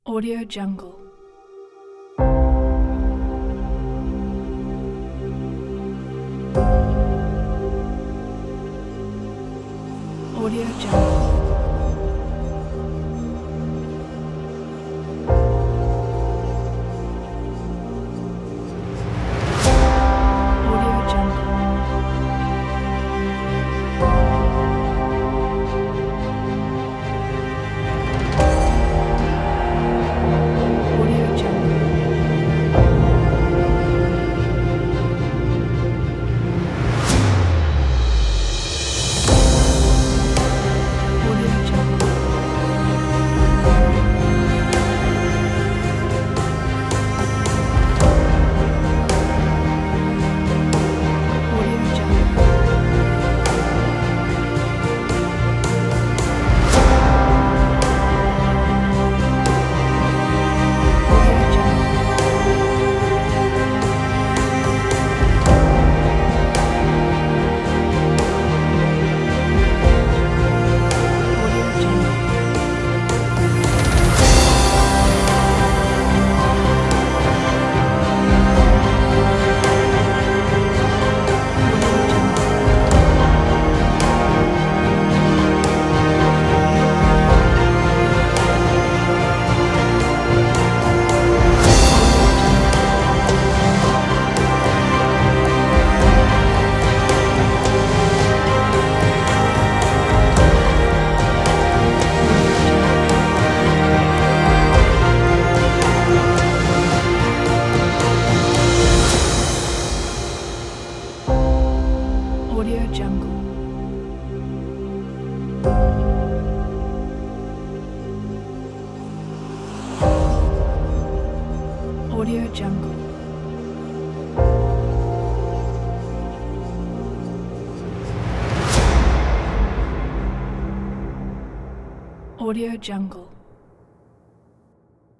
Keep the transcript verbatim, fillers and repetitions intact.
Audio Jungle. Audio Jungle. Audio Jungle. Audio Jungle. Audio Jungle. Audio Jungle. Audio Jungle. Audio Jungle. Audio Jungle. Audio Jungle. Audio Jungle. Audio Jungle.